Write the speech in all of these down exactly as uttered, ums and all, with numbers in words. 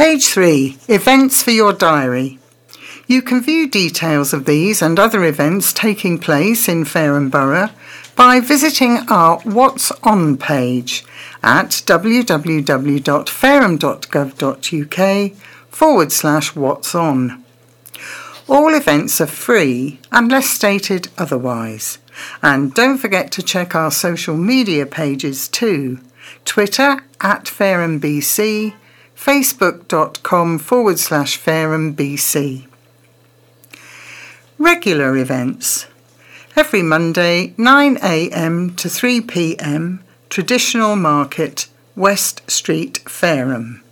Page three. Events for your diary. You can view details of these and other events taking place in Fareham Borough by visiting our What's On page at www.fareham.gov.uk forward slash what's on. All events are free unless stated otherwise. And don't forget to check our social media pages too. Twitter at FarehamBC, facebook.com forward slash FarehamBC. Regular events. Every Monday, nine a.m. to three p.m, Traditional Market, West Street, Fareham.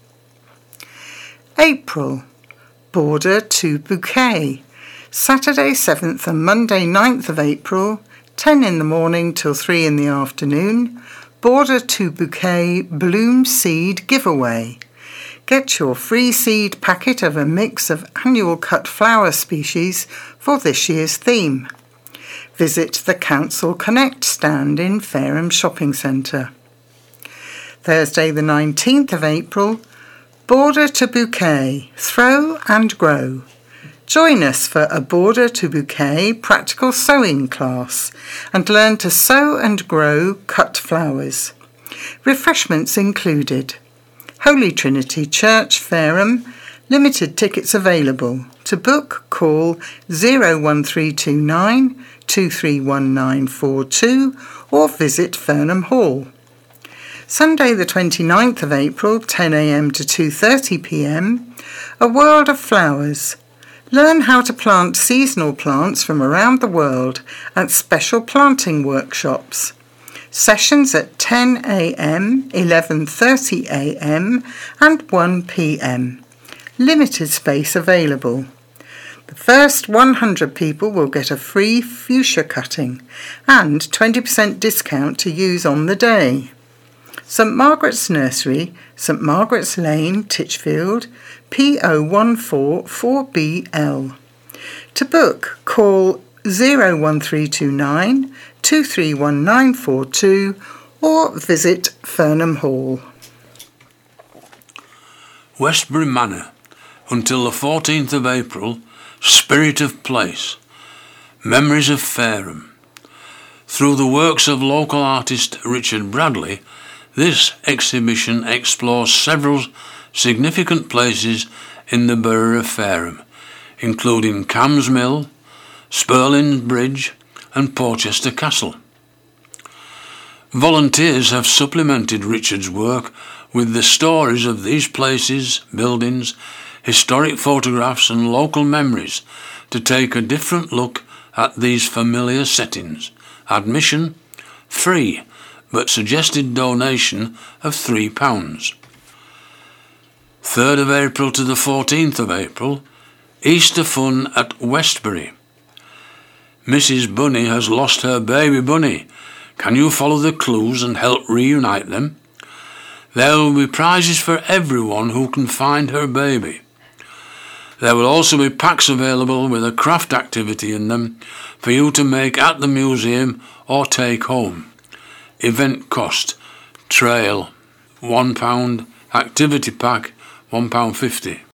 April. Border to Bouquet. Saturday seventh and Monday ninth of April, ten in the morning till three in the afternoon. Border to Bouquet Bloom Seed Giveaway. Get your free seed packet of a mix of annual cut flower species for this year's theme. Visit the Council Connect stand in Fareham Shopping Centre. Thursday the nineteenth of April, Border to Bouquet, Throw and Grow. Join us for a Border to Bouquet practical sewing class and learn to sew and grow cut flowers. Refreshments included. Holy Trinity Church, Fareham. Limited tickets available. To book, call zero one three two nine, two three one nine four two or visit Farnham Hall. Sunday the twenty-ninth of April, ten a.m. to two thirty p.m, A World of Flowers. Learn how to plant seasonal plants from around the world at special planting workshops. Sessions at ten a.m, eleven thirty a.m, and one p.m. Limited space available. The first one hundred people will get a free fuchsia cutting and twenty percent discount to use on the day. St Margaret's Nursery, St Margaret's Lane, Titchfield, P O one four four B L. To book, call zero one three two nine, two three one nine four two or visit Farnham Hall. Westbury Manor, until the fourteenth of April, Spirit of Place, Memories of Fareham. Through the works of local artist Richard Bradley, this exhibition explores several significant places in the borough of Fareham, including Cams Mill, Spurling Bridge and Porchester Castle. Volunteers have supplemented Richard's work with the stories of these places, buildings, historic photographs and local memories to take a different look at these familiar settings. Admission free, but suggested donation of three pounds. third of April to the fourteenth of April, Easter Fun at Westbury. Missus Bunny has lost her baby bunny. Can you follow the clues and help reunite them? There will be prizes for everyone who can find her baby. There will also be packs available with a craft activity in them for you to make at the museum or take home. Event cost, trail, one pound, activity pack, one pound fifty.